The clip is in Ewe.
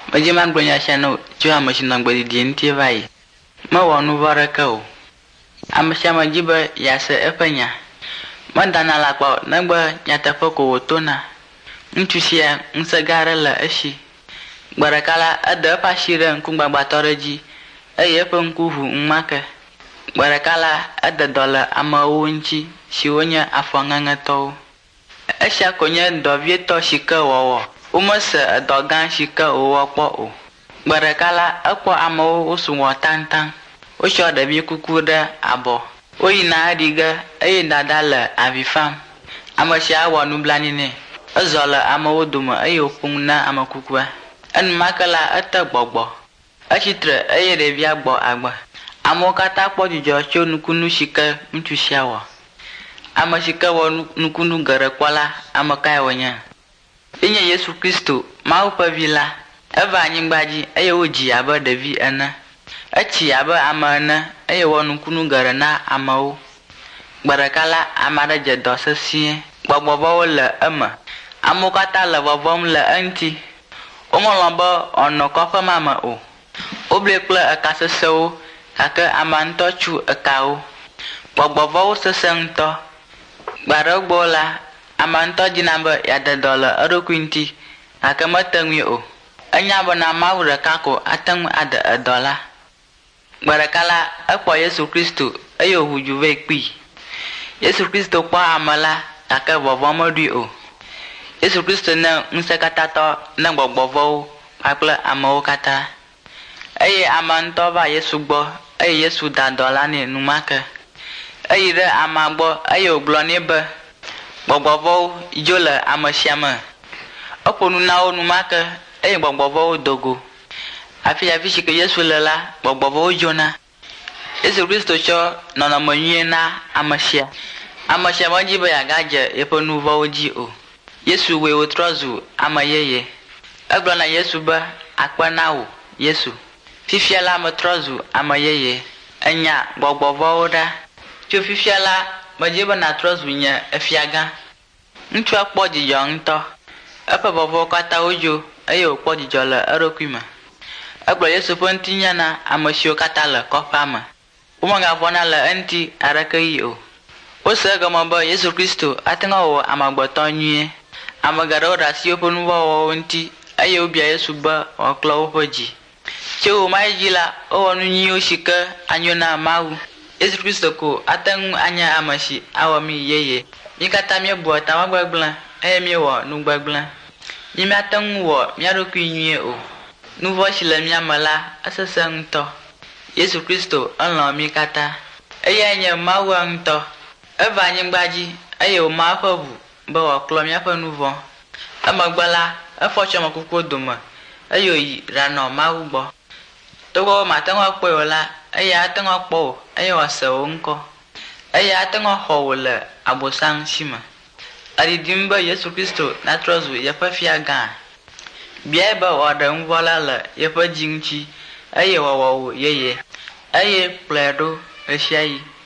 Meji man gbonya shano jua machine ngbedi dinti vai. Ma wonu varaka o. Amashama jiba yase epenya. Mandana la kwa nangba nyata foko wotona. Ntusia nsagara la eshi. Barakala ada pashira nkungba batoreji. Eye penkuhu mmaka. Barakala ada dola amawunchi shiwonya afanganga to. Esha konya dovieto shika wowo. Umasa adogan shika owopo o. Barakala akwa amawo usunwo tantan. Osho da bi kukuda abo. Oyina adiga nadala avifam. Amasha wonu blanine. Azola amawoduma opungna amakukwa. An makala atagbogbo. Achitre devia gbo agba. Amokata kpojujo cho nukunu shika mtushawa. Amashika wonu nukunu garakwala amakai wonya. Inye Yesu Kristo mau pavila. Eva anyingbaji oji aba Davi ana. Achi aba amana wonu kunu garana amao. Barakala amara jedosa sie. Gbogbobo la ama. Amokata la bobom la anti. Omolomba ono kofa mama o. Oblekla akaseso kaka amanto chu akao. Gbogbobo sesento. Barogbola amanto jinamba yadadola arokwinti akamatangwi o. Anyabo na mawura kako atang ada dola. Barakala akwa Yesu Kristo hujuve kpi. Yesu Kristo kwa amala kaka bobomodi o. Yesu Kristo na nsekatato na gbogbovo akla amawo kata. Amanto ba Yesu gbo Yesu da dola ni numaka. Re amagbo oglo ni ba. Gbogbovo ijola amashama. Oponu na onu maka gbogbovo dogo. Afi shike Yesu lela gbogbovo jona. Yesu Kristo cho nona monye na amashia. Amashia majiba ya gaje eponu voji o. Yesu we otrozu amayeye. Aglo na Yesu ba akpa na o Yesu. Fifiala matrozu amayeye. Anya gbogbovo oda. Cho fifiala majiba na trozu nya efiaga. Ntu akpo jijo nto. Apa bobo kata ojo okpo jijo la arokwima. Aglo Yesu pontinya na amashio kata la kopama. Umanga vona la anti arakai o. Osaga mamba Yesu Kristo atenga o amagboto nyue. Amagara rasio ponwo wonti obia Yesu ba oklo opoji. Chewo maijila onu nyi oshika anyona mawu. Yesu Kristo ko atengu anya amashi awami yeye. Mikata mi buota wagbaglan mi wo nugbaglan. Nyimi atengu wo mi aroku nyue o. Nuvo shile mi amala asasangto. Yesu Kristo anlo mi kata. Nye mawu anto. Eva anyingbaji o ma afabu ba oklo mi afa nuvo. Amagbala afocho makuko doma. Yi rano mawu gbo. Togo matango kpoyola atango kpo wasewo nko. Atango howole abosang shima. Adidimba Yesu Kristo na trozu yapafia ga. Bia ba wada nvola la yapa jingchi wawo yeye. Pledo eshiai.